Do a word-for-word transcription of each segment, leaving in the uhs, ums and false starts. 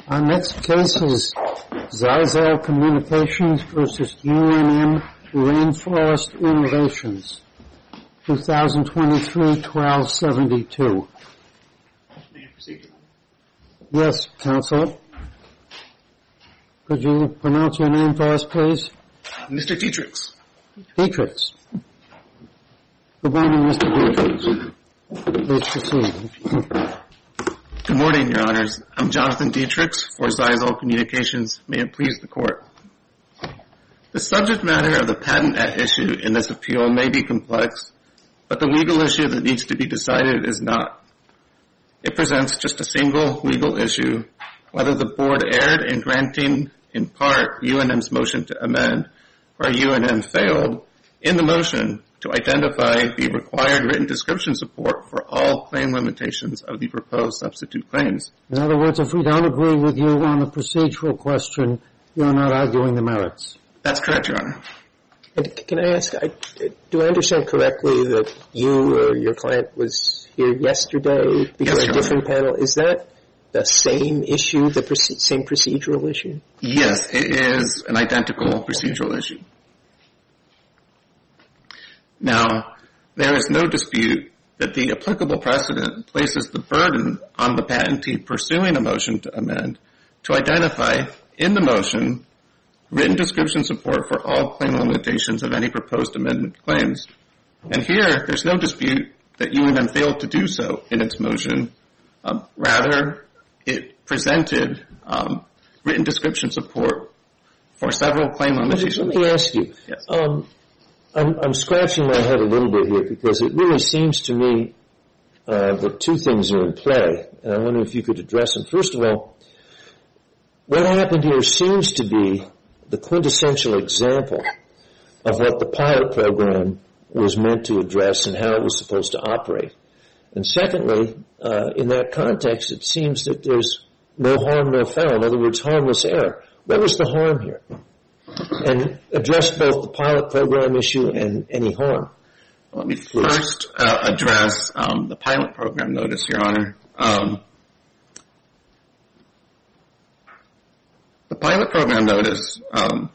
Our next case is Zyxel Communications versus U N M Rainforest Innovations, twenty twenty-three twelve seventy-two. May I proceed? Yes, counsel. Could you pronounce your name for us, please? Mister Dietrichs. Dietrichs. Good morning, Mister Dietrichs. Please proceed. Good morning, Your Honors. I'm Jonathan Dietrichs for Zyxel Communications. May it please the Court. The subject matter of the patent at issue in this appeal may be complex, but the legal issue that needs to be decided is not. It presents just a single legal issue, whether the Board erred in granting, in part, U N M's motion to amend, or U N M failed in the motion to identify the required written description support for all claim limitations of the proposed substitute claims. In other words, if we don't agree with you on the procedural question, you're not arguing the merits. That's correct, Your Honor. And can I ask, I, do I understand correctly that you or your client was here yesterday before yes, a different panel? Is that the same issue, the proce- same procedural issue? Yes, it is an identical procedural issue. Now, there is no dispute that the applicable precedent places the burden on the patentee pursuing a motion to amend to identify in the motion written description support for all claim limitations of any proposed amendment claims. And here, there's no dispute that U N M failed to do so in its motion. Um, rather, it presented um, written description support for several claim limitations. Let me ask you. Yes. Um, I'm, I'm scratching my head a little bit here because it really seems to me uh, that two things are in play, and I wonder if you could address them. First of all, what happened here seems to be the quintessential example of what the pilot program was meant to address and how it was supposed to operate. And secondly, uh, in that context, it seems that there's no harm, no foul. In other words, harmless error. What was the harm here? And address both the pilot program issue and any harm. Let me first uh, address um, the pilot program notice, Your Honor. Um, the pilot program notice um,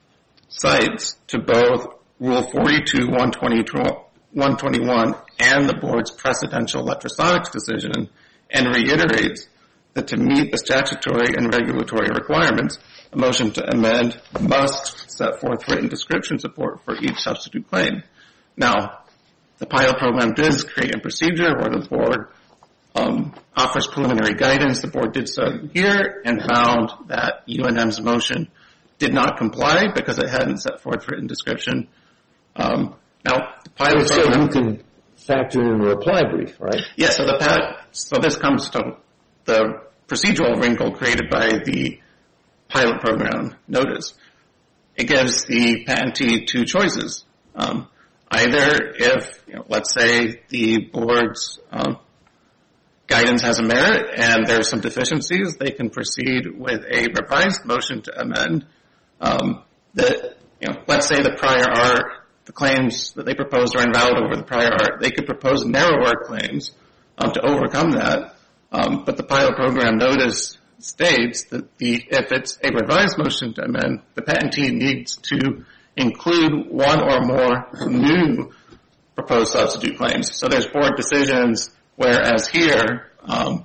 cites to both Rule forty-two one twenty-one and the Board's precedential electrosonics decision and reiterates that to meet the statutory and regulatory requirements, a motion to amend must set forth written description support for each substitute claim. Now, the pilot program does create a procedure where the Board um, offers preliminary guidance. The Board did so here and found that U N M's motion did not comply because it hadn't set forth written description. Um, now, the pilot so program... you can factor in a reply brief, right? Yes, yeah, so, the pat- so this comes to the procedural wrinkle created by the pilot program notice. It gives the patentee two choices. Um, either if, you know, let's say the Board's um, guidance has a merit and there are some deficiencies, they can proceed with a revised motion to amend. Um, that, you know, let's say the prior art, the claims that they proposed are invalid over the prior art. They could propose narrower claims um, to overcome that. Um, but the pilot program notice states that the, if it's a revised motion to amend, the patentee needs to include one or more new proposed substitute claims. So there's Board decisions, whereas here, um,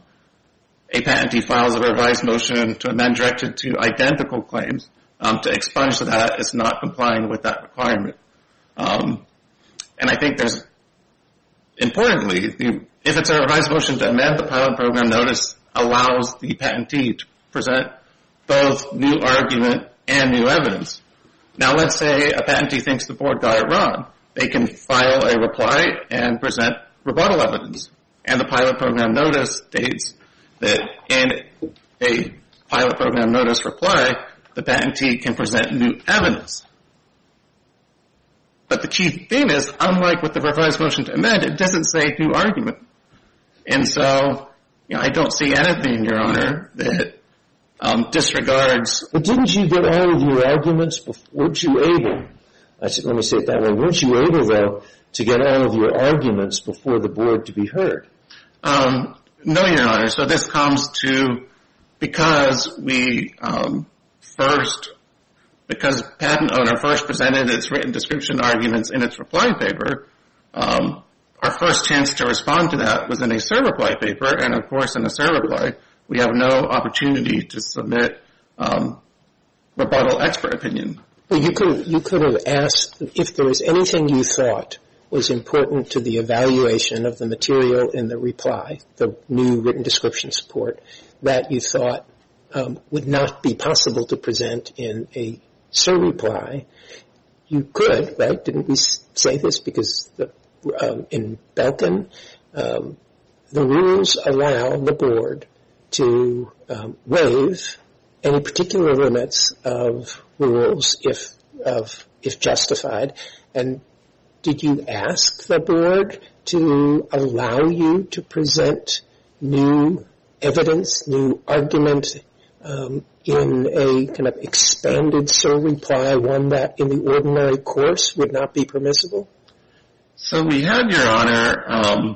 a patentee files a revised motion to amend directed to identical claims. Um, to expunge that is not complying with that requirement. Um, and I think there's, importantly, the, if it's a revised motion to amend, the pilot program notice allows the patentee to present both new argument and new evidence. Now, let's say a patentee thinks the Board got it wrong. They can file a reply and present rebuttal evidence. And the pilot program notice states that in a pilot program notice reply, the patentee can present new evidence. But the key thing is, unlike with the revised motion to amend, it doesn't say new argument. And so, you know, I don't see anything, Your Honor, that um, disregards... But didn't you get all of your arguments before? Weren't you able, I said, let me say it that way, weren't you able, though, to get all of your arguments before the Board to be heard? Um, no, Your Honor. So this comes to because we um, first, because patent owner first presented its written description arguments in its reply paper, um, our first chance to respond to that was in a SIR reply paper, and of course in a SIR reply, we have no opportunity to submit um, rebuttal expert opinion. Well, you could you could have asked if there was anything you thought was important to the evaluation of the material in the reply, the new written description support, that you thought um, would not be possible to present in a SIR reply. You could, right? Didn't we say this? Because the, um, in Belkin, um, the rules allow the board to um, waive any particular limits of rules if of if justified. And did you ask the board to allow you to present new evidence, new argument um, in a kind of expanded SIR reply, one that in the ordinary course would not be permissible? So we had, Your Honor, um,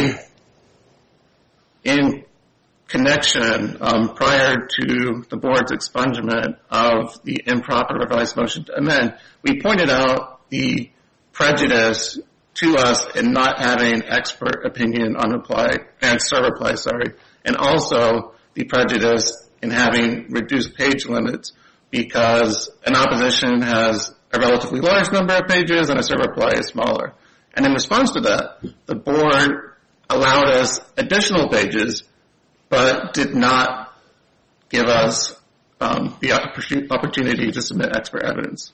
in connection um, prior to the board's expungement of the improper revised motion to amend, we pointed out the prejudice to us in not having expert opinion on reply and SIR reply, sorry, and also the prejudice in having reduced page limits because an opposition has a relatively large number of pages and a SIR reply is smaller. And in response to that, the board allowed us additional pages but did not give us um, the opportunity to submit expert evidence.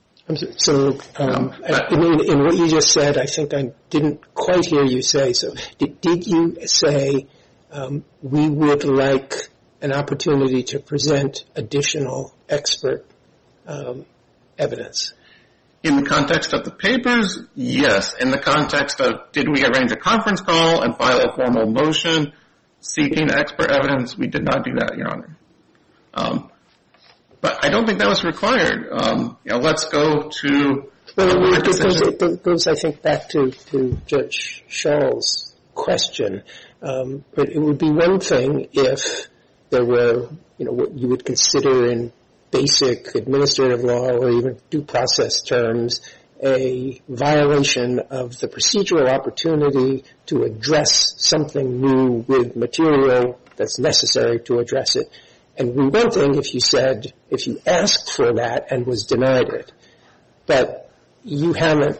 So, um, I, in, in what you just said, I think I didn't quite hear you say. So, did, did you say um, we would like an opportunity to present additional expert um, evidence? In the context of the papers, yes. In the context of did we arrange a conference call and file a formal motion seeking expert evidence, we did not do that, Your Honor. Um, but I don't think that was required. Um, you know, let's go to... Well, it goes, it goes, I think, back to, to Judge Schall's question. Um, but it would be one thing if there were, you know, what you would consider in basic administrative law or even due process terms, a violation of the procedural opportunity to address something new with material that's necessary to address it. And we one thing if you said, if you asked for that and was denied it. But you haven't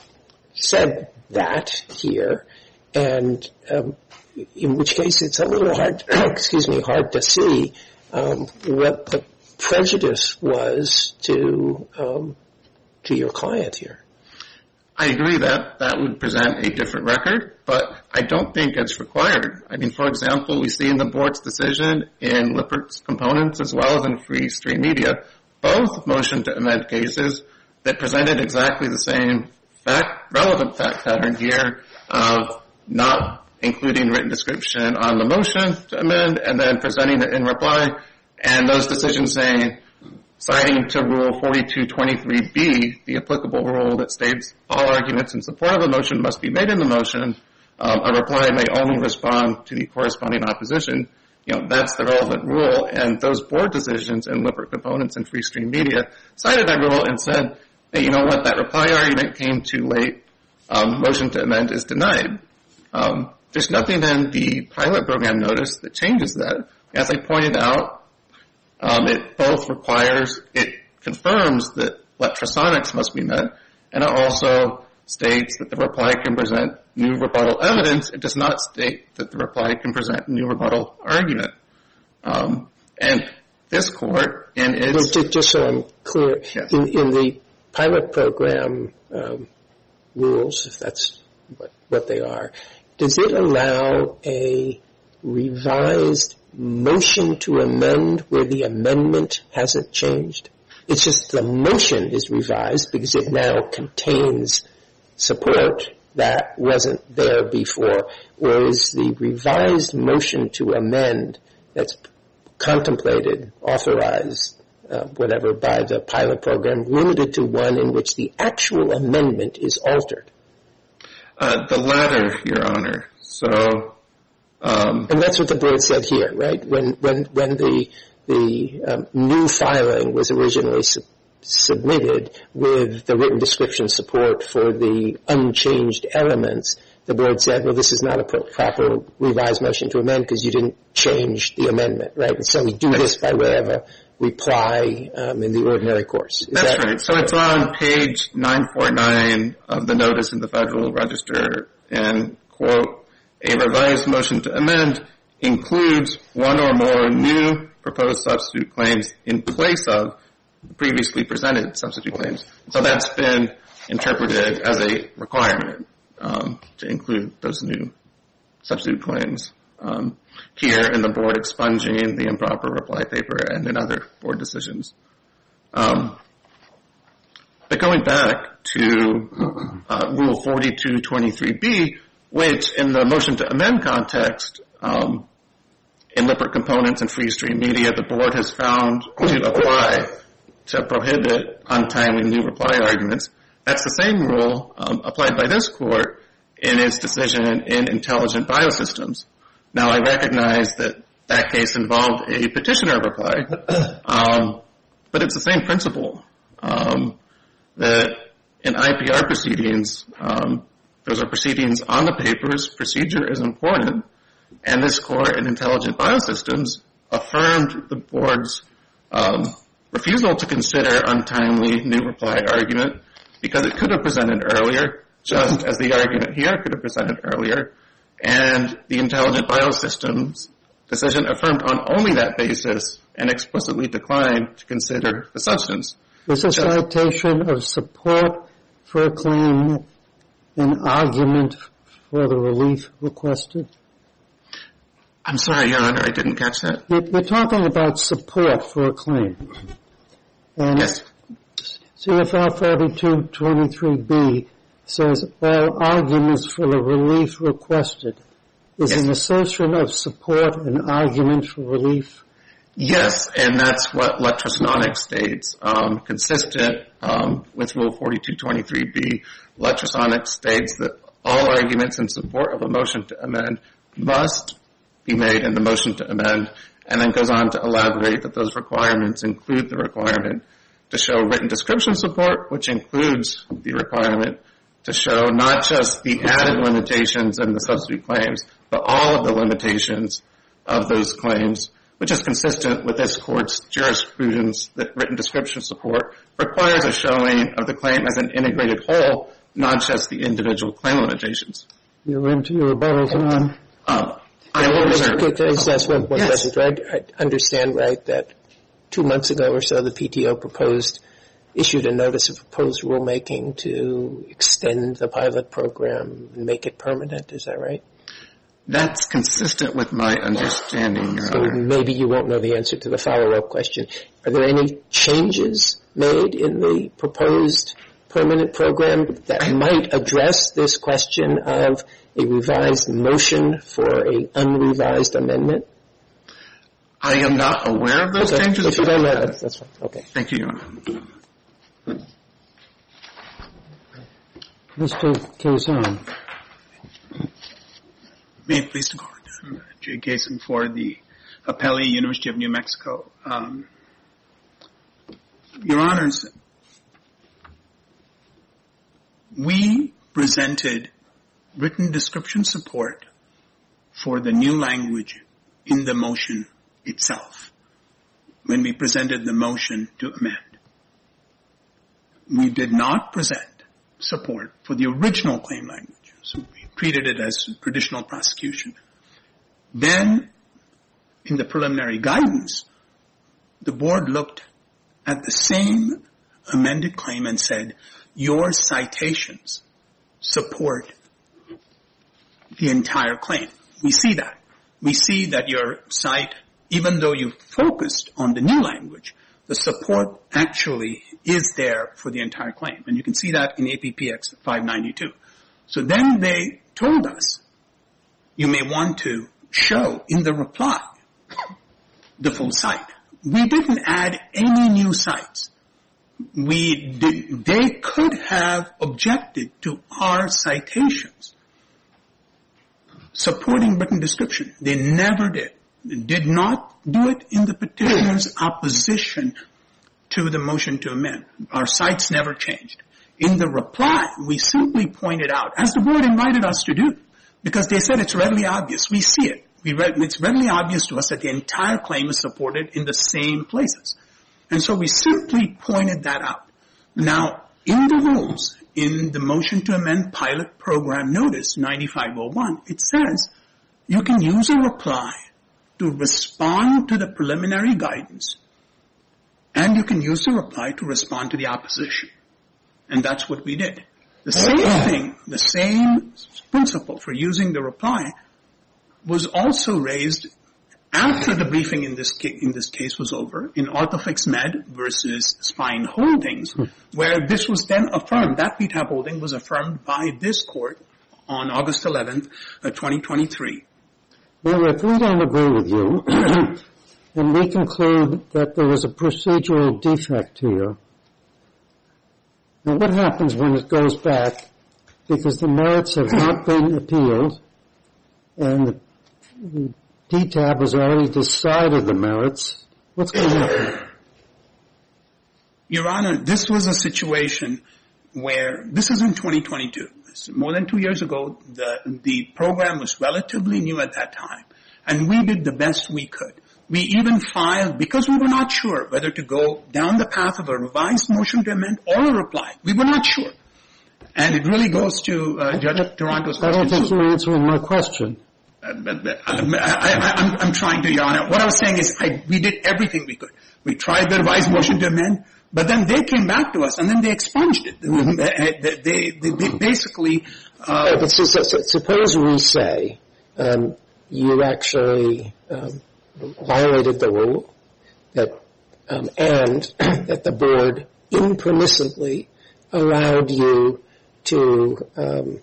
said that here, and um, in which case it's a little hard, excuse me, hard to see um, what the prejudice was to um, to your client here. I agree that that would present a different record, but I don't think it's required. I mean, for example, we see in the board's decision in Lippert's components as well as in Free Stream Media, both motion to amend cases that presented exactly the same fact, relevant fact pattern here of not including written description on the motion to amend and then presenting it in reply, and those decisions saying, citing to Rule forty-two twenty-three B, the applicable rule that states all arguments in support of a motion must be made in the motion. Um, a reply may only respond to the corresponding opposition. You know, that's the relevant rule, and those board decisions in Lippert components and Free Stream Media cited that rule and said, hey, you know what, that reply argument came too late. Um, motion to amend is denied. Um, there's nothing in the pilot program notice that changes that. As I pointed out, Um, it both requires, it confirms that electrosonics must be met, and it also states that the reply can present new rebuttal evidence. It does not state that the reply can present new rebuttal argument. Um, and this court, in its... Just, just so I'm clear, yes. in, in the pilot program um, rules, if that's what, what they are, does it allow a revised motion to amend where the amendment hasn't changed? It's just the motion is revised because it now contains support that wasn't there before. Or is the revised motion to amend that's contemplated, authorized, uh, whatever, by the pilot program limited to one in which the actual amendment is altered? Uh, the latter, Your Honor. So Um, and that's what the board said here, right? When when when the the um, new filing was originally su- submitted with the written description support for the unchanged elements, the board said, well, this is not a pro- proper revised motion to amend because you didn't change the amendment, right? And so we do this by way of a reply um, in the ordinary course. Is That's that right. So it's on page nine forty-nine of the notice in the Federal Register, and, quote, a revised motion to amend includes one or more new proposed substitute claims in place of previously presented substitute claims. So that's been interpreted as a requirement um, to include those new substitute claims. Um, here in the board expunging the improper reply paper and in other board decisions. Um, but going back to uh, Rule forty-two twenty-three B, which in the motion to amend context, um, in Lippert Components and Free Stream Media, the board has found to apply to prohibit untimely new reply arguments. That's the same rule um, applied by this court in its decision in Intelligent Biosystems. Now, I recognize that that case involved a petitioner reply, um, but it's the same principle. Um, that in I P R proceedings, um, those are proceedings on the papers, procedure is important, and this court in Intelligent Biosystems affirmed the board's um, refusal to consider untimely new reply argument because it could have presented earlier, just as the argument here could have presented earlier, and the Intelligent Biosystems decision affirmed on only that basis and explicitly declined to consider the substance. Is a citation of support for a claim an argument for the relief requested? I'm sorry, Your Honor, I didn't catch that. You're, you're talking about support for a claim. And Yes. C F R forty-two twenty-three B says all arguments for the relief requested. Is Yes. an assertion of support an argument for relief? Yes, and that's what Lectrosonic states. Um, consistent um, with Rule forty-two twenty-three B, Lectrosonic states that all arguments in support of a motion to amend must be made in the motion to amend, and then goes on to elaborate that those requirements include the requirement to show written description support, which includes the requirement to show not just the added limitations and the substitute claims, but all of the limitations of those claims, which is consistent with this court's jurisprudence that written description support requires a showing of the claim as an integrated whole, not just the individual claim limitations. You're into your rebuttals on. Um, I will reserve. Can I just ask one, one Yes. question? I, I understand, right, that two months ago or so the P T O proposed, issued a notice of proposed rulemaking to extend the pilot program and make it permanent. Is that right? That's consistent with my understanding, Your So Honor. maybe you won't know the answer to the follow-up question. Are there any changes made in the proposed permanent program that might address this question of a revised motion for a unrevised amendment? I am not aware of those Okay. changes. If you don't know, that's, that's fine. Okay. Thank you, Your Honor. Mister Kazan. May it please the Court. I'm Jay Kaysen for the Appellee, University of New Mexico. Um, Your Honors, we presented written description support for the new language in the motion itself when we presented the motion to amend. We did not present support for the original claim language. So we treated it as traditional prosecution. Then, in the preliminary guidance, the board looked at the same amended claim and said, your citations support the entire claim. We see that. We see that your cite, even though you focused on the new language, the support actually is there for the entire claim. And you can see that in A P P X five ninety-two. So then they told us, you may want to show in the reply the full cite. We didn't add any new cites. We did, they could have objected to our citations. supporting written description. They never did. They did not do it in the petitioner's opposition to the motion to amend. Our sites never changed. In the reply, we simply pointed out, as the board invited us to do, because they said it's readily obvious. We see it. We read, it's readily obvious to us that the entire claim is supported in the same places. And so we simply pointed that out. Now, in the rules, in the motion to amend pilot program notice ninety-five oh one, it says you can use a reply to respond to the preliminary guidance, and you can use the reply to respond to the opposition. And that's what we did. The same thing, the same principle for using the reply was also raised after the briefing in this ca- in this case was over in Orthofix Med versus Spine Holdings, where this was then affirmed. That P T A B holding was affirmed by this court on August eleventh, twenty twenty-three. Well, if we don't agree with you, and we conclude that there was a procedural defect here, now what happens when it goes back because the merits have not been appealed and the, the P T A B has already decided the merits? What's going to happen? Your Honor, this was a situation where, this is in twenty twenty-two. More than two years ago, the, the program was relatively new at that time, and we did the best we could. We even filed, because we were not sure whether to go down the path of a revised motion to amend or a reply. We were not sure. And it really goes to uh, Judge Toronto's question. I don't think you're answering my question. Uh, but, but, I, I, I'm, I'm trying to, Your Honor. What I was saying is I, we did everything we could. We tried the revised motion to amend, but then they came back to us and then they expunged it. They, they, they, they basically... Uh, but so, so, so, suppose we say um, you actually um, violated the rule that um, and that the board impermissibly allowed you to um,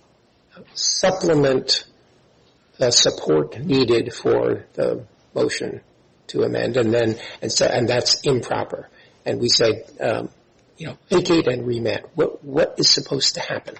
supplement the support needed for the motion to amend, and then and so and that's improper. And we say, um, you know, vacate and remand. What what is supposed to happen?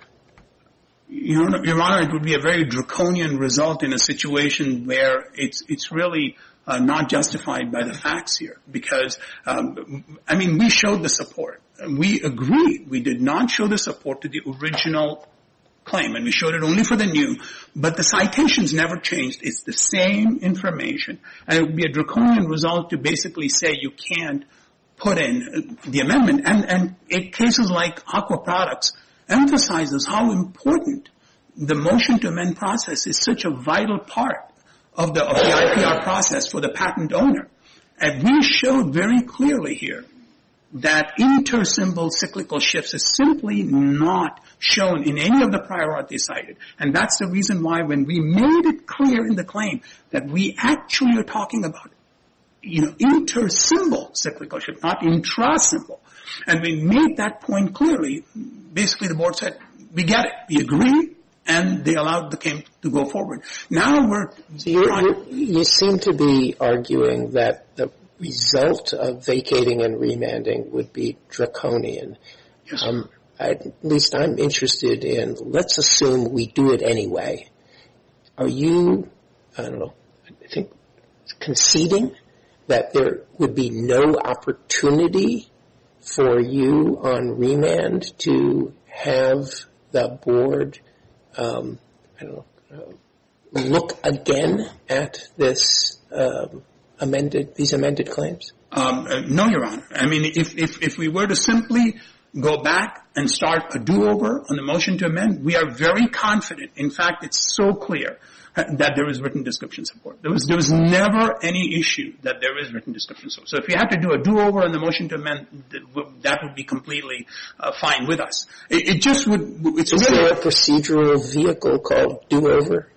Your, Your Honor, it would be a very draconian result in a situation where it's it's really uh, not justified by the facts here. Because um, I mean, we showed the support. We agreed. We did not show the support to the original claim, and we showed it only for the new, but the citations never changed. It's the same information, and it would be a draconian result to basically say you can't put in the amendment. And, and in cases like Aqua Products emphasizes how important the motion to amend process is, such a vital part of the, of the I P R process for the patent owner. And we showed very clearly here that intersymbol cyclical shifts is simply not shown in any of the prior art they cited. And that's the reason why when we made it clear in the claim that we actually are talking about, you know, intersymbol cyclical shift, not intrasymbol. And we made that point clearly. Basically the board said, we get it, we agree, and they allowed the claim to go forward. Now we're... So you're, you're, you seem to be arguing that the result of vacating and remanding would be draconian. Yes, um, at least I'm interested in, let's assume we do it anyway. Are you, I don't know, I think conceding that there would be no opportunity for you on remand to have the board, um, I don't know, uh, look again at this um, amended, these amended claims? Um, uh, no, Your Honor. I mean, if, if, if we were to simply go back and start a do-over on the motion to amend, we are very confident. In fact, it's so clear that there is written description support. There was, there was never any issue that there is written description support. So if we had to do a do-over on the motion to amend, that would be completely uh, fine with us. It, it just would, it's Is really... there a procedural vehicle called do-over?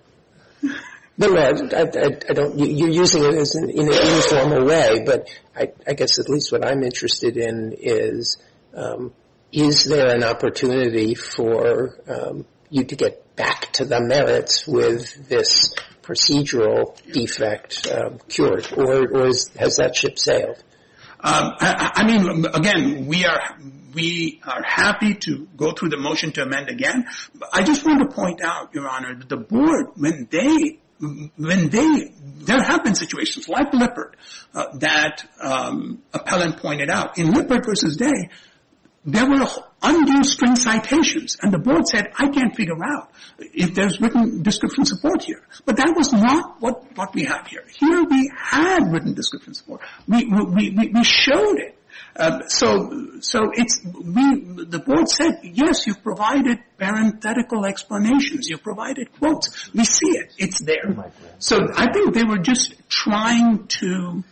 No, no, I, I, I don't, you're using it as an, in an informal way, but I, I guess at least what I'm interested in is, um, is there an opportunity for um, you to get back to the merits with this procedural defect um, cured, or, or is, has that ship sailed? Um, I, I mean, again, we are we are happy to go through the motion to amend again. But I just want to point out, Your Honor, that the board, when they when they there have been situations like Lippert uh, that um, appellant pointed out in Lippert versus Day. There were undue string citations, and the board said, I can't figure out if there's written description support here. But that was not what, what we have here. Here we had written description support. We, we, we, we showed it. Um, so, so it's, we, the board said, yes, you provided parenthetical explanations. You provided quotes. We see it. It's there. So I think they were just trying to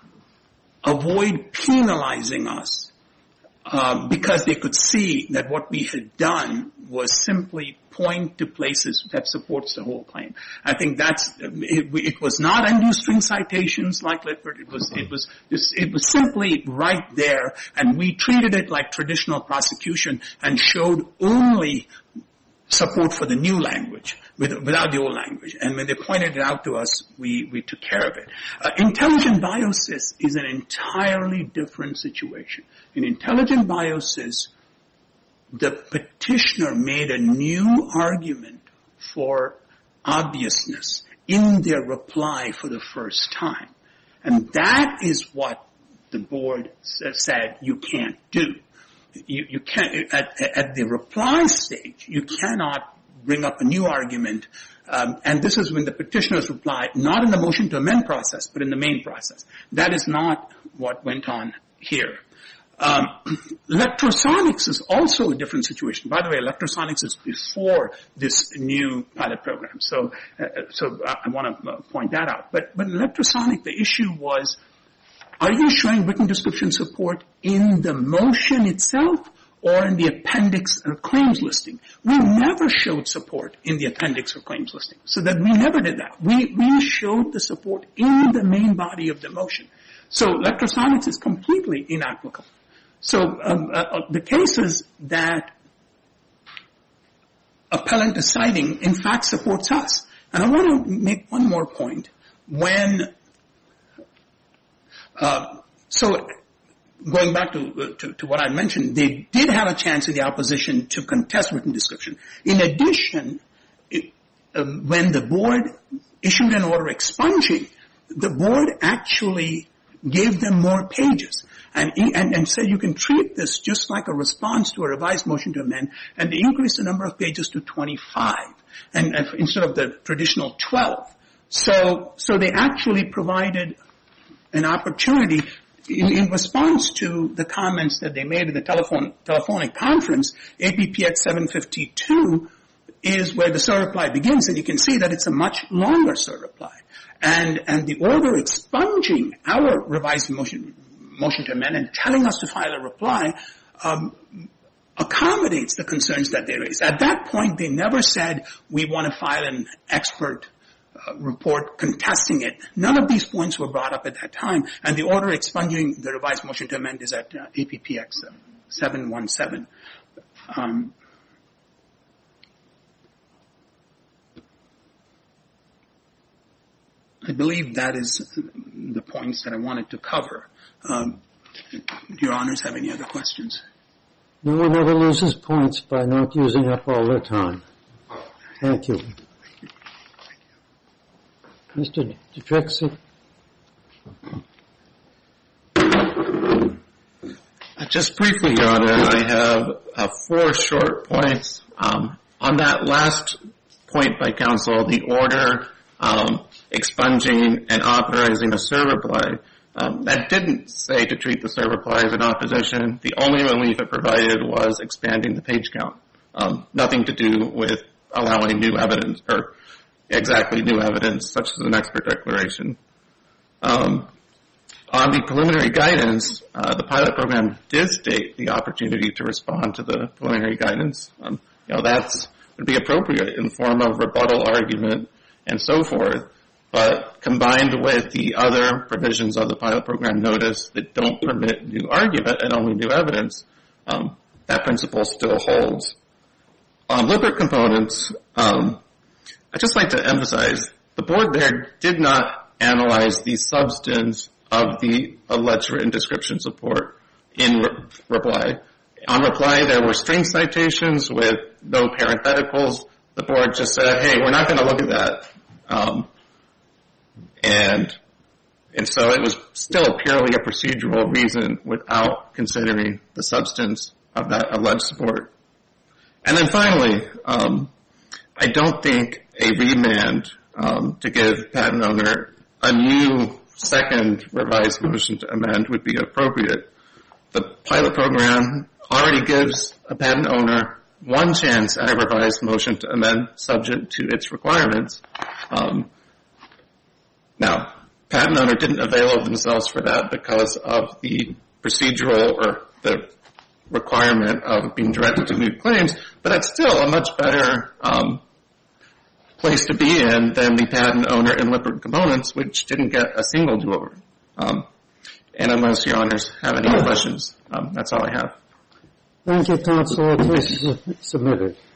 avoid penalizing us. Um, because they could see that what we had done was simply point to places that supports the whole claim. I think that's it, it was not undue string citations like Lippert. It was it was it was simply right there, and we treated it like traditional prosecution and showed only support for the new language with, without the old language. And when they pointed it out to us, we, we took care of it. Uh, intelligent biosys is an entirely different situation. In intelligent biosys, the petitioner made a new argument for obviousness in their reply for the first time. And that is what the board said you can't do. You, you can't, at, at the reply stage, you cannot bring up a new argument. Um, and this is when the petitioners reply, not in the motion to amend process, but in the main process. That is not what went on here. Um, electrosonics is also a different situation. By the way, electrosonics is before this new pilot program. So, uh, so I, I want to point that out. But, but electrosonic, the issue was, are you showing written description support in the motion itself or in the appendix or claims listing? We never showed support in the appendix or claims listing. So that we never did that. We, we showed the support in the main body of the motion. So electrosonics is completely inapplicable. So um, uh, the cases that appellant is citing, in fact, supports us. And I want to make one more point. When Uh, so going back to, uh, to, to what I mentioned, they did have a chance in the opposition to contest written description. In addition, it, uh, when the board issued an order expunging, the board actually gave them more pages and, and, and said you can treat this just like a response to a revised motion to amend, and they increased the number of pages to twenty-five and, and instead of the traditional twelve. So, so they actually provided an opportunity in, in response to the comments that they made at the telephone, telephonic conference. A P P X seven fifty-two is where the cert reply begins, and you can see that it's a much longer cert reply. And, and the order expunging our revised motion, motion to amend and telling us to file a reply, um, accommodates the concerns that they raised. At that point, they never said, we want to file an expert Uh, report contesting it. None of these points were brought up at that time, and the order expunging the revised motion to amend is at uh, A P P X seven seventeen. Um, I believe that is the points that I wanted to cover. Um, do Your Honors have any other questions? No one ever loses points by not using up all their time. Thank you. Mister Dutrexic. Just briefly, Your Honor, I have uh, four short points. Um, on that last point by counsel, the order um, expunging and authorizing a cert reply, um, that didn't say to treat the cert reply as an opposition. The only relief it provided was expanding the page count. Um, nothing to do with allowing new evidence or exactly new evidence, such as an expert declaration. Um, on the preliminary guidance, uh, the pilot program did state the opportunity to respond to the preliminary guidance. Um, you know, that's would be appropriate in the form of rebuttal argument and so forth, but combined with the other provisions of the pilot program notice that don't permit new argument and only new evidence, um, that principle still holds. On Lippert components, um, I'd just like to emphasize the board there did not analyze the substance of the alleged written description support in re- reply. On reply, there were string citations with no parentheticals. The board just said, hey, we're not going to look at that. Um, and and so it was still purely a procedural reason without considering the substance of that alleged support. And then finally, um, I don't think a remand um, to give patent owner a new second revised motion to amend would be appropriate. The pilot program already gives a patent owner one chance at a revised motion to amend subject to its requirements. Um, now, patent owner didn't avail of themselves for that because of the procedural or the requirement of being directed to new claims, but that's still a much better um, place to be in than the patent owner in Lippert Components, which didn't get a single do-over. Um, and unless your honors have any questions, um, that's all I have. Thank you, counsel. The case is submitted.